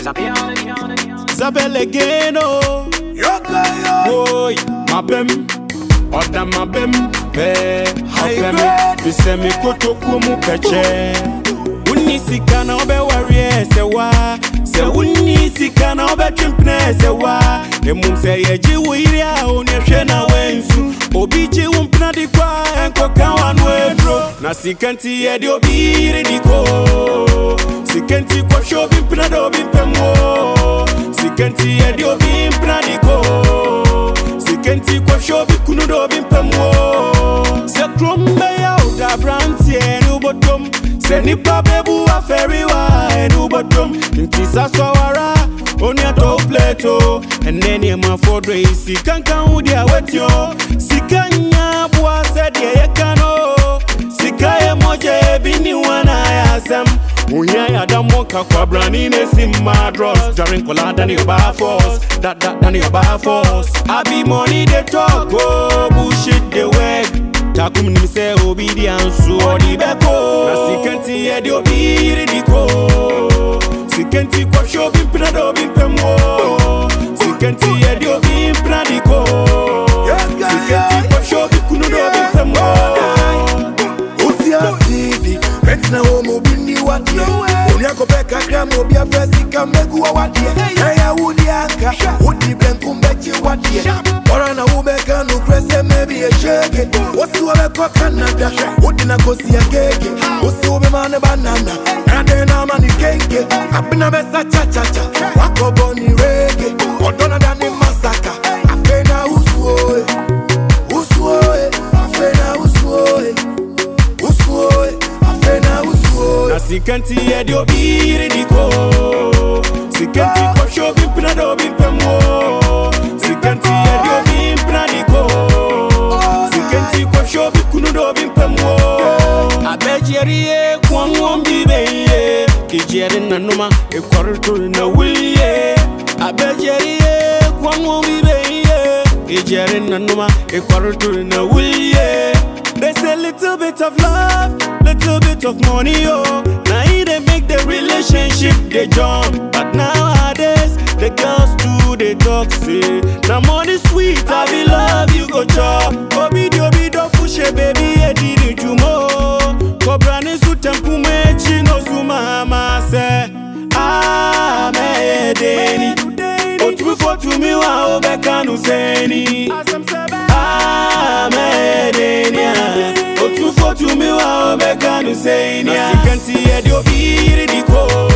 Zabel again, oh. Boy, my bem, order my bem, pay. We send me koto kumu peche. Unisika na obe warrior, se wa. Se unisika na obe chimpne, se wa. Emum se yeji wiria, unyeshe na wensu. Obiji umpna di kwa, enko kawan wedro. Na sikanti yedi obiri diko. Sikanti kwa shobi mpna dobi mpemo. Sikanti yedi obi mpna diko. Sikanti kwa shobi kunu dobi mpemo. Se krombe ya uda branti enu botom. Se nipa bebu wa feri wa enu botom. Ntisa swara oni ato pleto. Eneni ema fodre isi kankan udi awetyo. Sikanya bua sedi yekano. Sikaye moje bini wana yasem. Unya ya damoka kwa brani nesim madros. Jarin kola dani oba force. Dani oba force. Abi money they talk oh. Bullshit they work. Takum nimse obedience odi beko. Na sikanti yedi obiri diko. Sikanti kwa shobi mpina dobi mpemo. Sikanti yedi obi mpina diko. Sikanti kwa shobi kunu dobi mpemo. Utia sidi Betina homo bindi wadie Unyako peka kramo bia fesi kamegu wa wadie Eya udi anka Udi blenku mbechi wadie Ora na ubeka nukrese mebi ye shege Osi wabeko Canada Udi na kosi ya keke Osi ube mane banana Nade na mani kenge Apina besa cha cha cha Wako boni rege Odona dani masaka Afena usuoe Usuoe Afena usuoe Usuoe Afena usuoe Na sikanti yedi obiri diko. Sikanti kwa shobi mpina dobi mpemo. Sikanti yedi obi mpina diko. Sikanti kwa shobi kunu dobi mpemo. Abejeriye kwa ngombi beye. Kijeri na numa ekwarutu na wiye. Abejeriye kwa ngombi beye. Kijeri na numa ekwarutu na wiye. There's a little bit of love, little bit of money, oh. Now they make the relationship they jump. But nowadays, the girls too they toxic. Now money sweet, I be love you go chop. Obidio fushe baby, I did it you more. Cobra ne su tempu me chino su mama se. Ah me deni. Otu for to me wa obeka no seni. Ah me deni. Otu for to me wa obeka no seni. Na sikanti yedi obiri diko.